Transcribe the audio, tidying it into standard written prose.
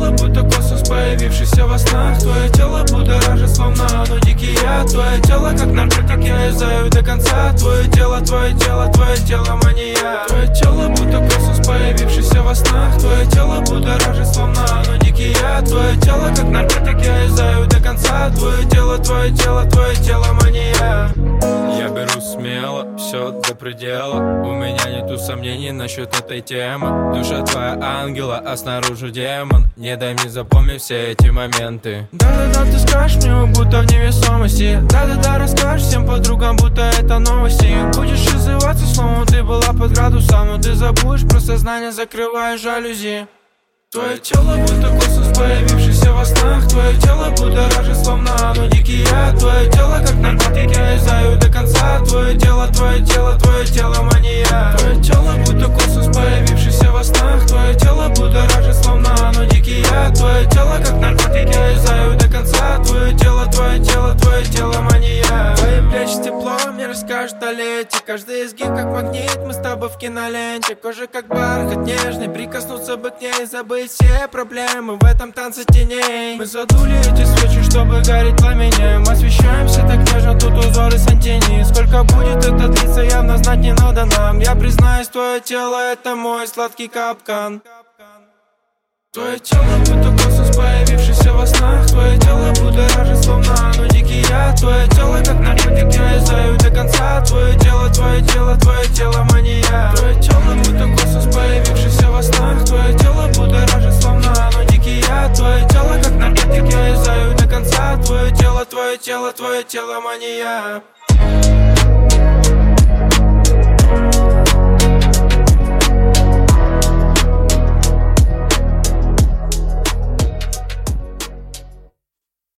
тело будто космос, появившийся во снах. Твое тело будоражит, словно оно дикий яд. Твое тело как наркотик, я юзаю до конца. Твое тело мания. Твое тело будто космос, появившийся во снах. Твое тело будоражит, словно оно дикий яд. Твое тело как наркотик, я юзаю до конца. Твое тело мания. Я беру смело, все до предела. У меня нету сомнений насчет этой темы. Душа твоя ангела, а снаружи демон. Не дай мне запомнить все эти моменты. Да-да-да, ты скажешь мне, будто в невесомости. Да-да-да, расскажешь всем подругам, будто это новости. Будешь изливаться, словно ты была под градусом. Но ты забудешь про сознание, закрывая жалюзи. Твое тело будто космос, появившийся во снах. Твое тело будоражит, словно оно дикий яд. Твое тело как наркотик, я юзаю до конца. Твое тело мания. Твое тело будто космос, появившийся во снах. Твое тело будоражит, словно оно дикий яд. Твое тело как наркотик, я юзаю до конца. Твое тело мания. Твои плечи тепло, мне расскажут о лете. Каждый изгиб как магнит, мы с тобой в киноленте. Кожа как бархат нежный, прикоснуться бы к ней, забыть все проблемы в этом танце теней. Мы задули эти свечи, чтобы гореть пламенем. Освещаемся так нежно, тут узоры сантини. Сколько будет это длиться, явно знать не надо нам. Я признаюсь, твое тело это мой сладкий капкан. Твое тело будто космос, появившийся во снах. Твое тело будоражит, словно оно дикий яд. Твое тело как наркотик, я юзаю до конца. Твое тело мания. Твое тело будто космос, появившийся во снах. Твое тело будоражит, словно оно дикий яд. Твое тело как наркотик, я юзаю до конца. Твое тело мания.